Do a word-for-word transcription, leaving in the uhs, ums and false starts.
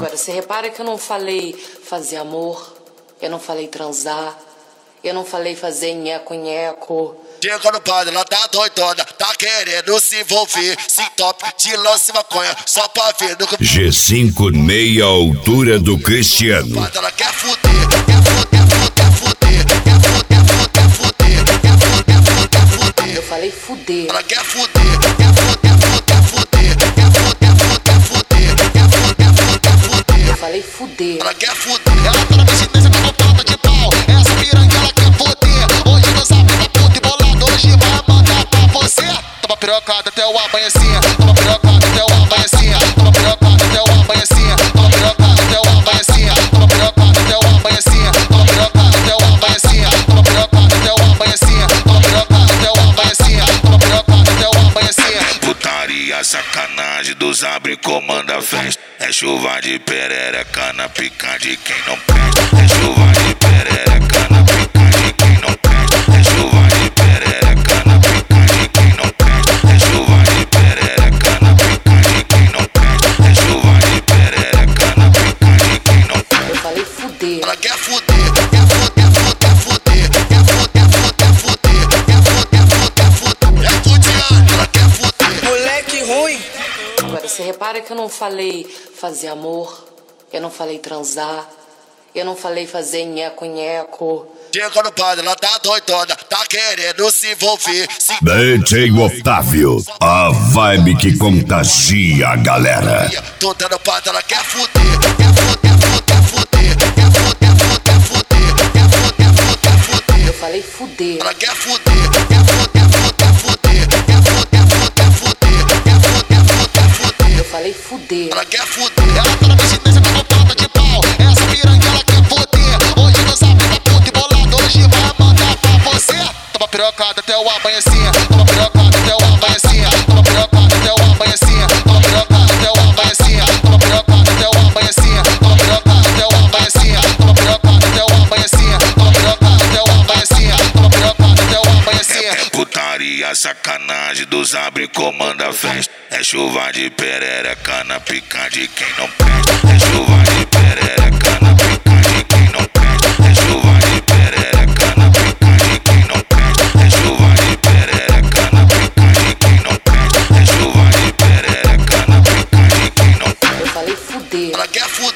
Agora, você repara que eu não falei fazer amor, eu não falei transar, eu não falei fazer nheco-nheco. Chega no padre, ela tá doidona, tá querendo se envolver. Se top de lance maconha, só pra ver no G cinco meia altura do Cristiano. ela quer fuder, quer fuder, quer fuder, quer fuder, quer fuder, quer fuder, quer fuder, quer fuder. Eu falei fuder. Ela quer fuder, quer fuder, quer fuder, quer fuder, quer fuder, quer fuder, quer fuder. Eu falei fuder. Ela quer fuder. Ela tá na presidência com uma ponta de pau. Essa piranha ela quer fuder. Hoje não sabe da puta e bolado. Hoje vai mandar pra você. Toma pirocada até o amanhecer. Toma pirocada até o amanhecer. Toma pirocada até o amanhecer. Toma pirocada até o amanhecer. Toma pirocada até o amanhecer. Toma pirocada até o amanhecer. Toma pirocada até o amanhecer. Toma pirocada até o amanhecer. Toma pirocada até o amanhecer. Putaria, sacanagem dos abre comanda festa. É chuva de perereca na pica de quem não presta. É chuva de perereca na pica de quem não presta. É chuva de perereca na pica de quem não presta. É chuva de perereca na pica de quem não presta. É chuva de perereca na pica de quem não presta. Eu falei fuder. Ela quer fuder, quer fuder, fuder, fuder, quer fuder, fuder, fuder, quer fuder, fuder, fuder. É fudiana, ela quer fuder. Moleque ruim. Agora, você repara que eu não falei fazer amor, eu não falei transar, eu não falei fazer nheco-nheco. Chega no padre, ela tá doidona, tá querendo se envolver. Se D J Otávio, a vibe que contagia a galera. tô dando padre, ela quer fuder, quer fuder, fuder, fuder, quer fuder, fuder, fuder, quer fuder, fuder, fuder. Eu falei fuder. Ela quer fuder, quer fuder, fuder, fuder, quer fuder, fuder, fuder, quer fuder, fuder, fuder. Eu falei fuder. Ela quer fuder. Ela tá na presidência com uma ponta de pau. Essa piranha ela quer fuder. Hoje não sabe da puta e bolado. Hoje vai mandar pra você. Toma pirocada até o amanhecer. Toma pirocada até o amanhecer. Toma pirocada até o amanhecer. Toma pirocada até o amanhecer. Toma pirocada até o amanhecer. Toma pirocada até o amanhecer. Toma pirocada até o amanhecer. Toma pirocada até o amanhecer. Toma pirocada até o amanhecer. É putaria, sacanagem dos abre comanda festa. É chuva de perereca na pica de quem não presta. É chuva de perereca na pica de quem não presta. É chuva de perereca na pica de quem não presta. É chuva de perereca na pica de quem não presta. É chuva de perereca na pica de quem não presta. Eu falei fuder. Ela quer fuder.